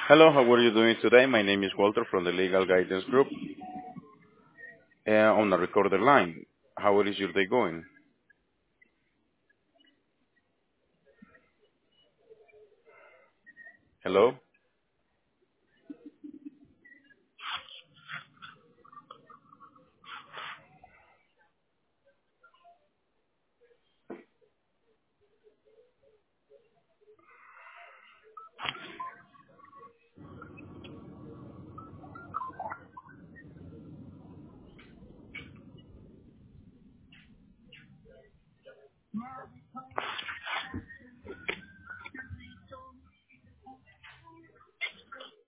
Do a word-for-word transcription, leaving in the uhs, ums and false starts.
Hello, how are you doing today? My name is Walter from the Legal Guidance Group uh, on a recorder line. How is your day going? Hello?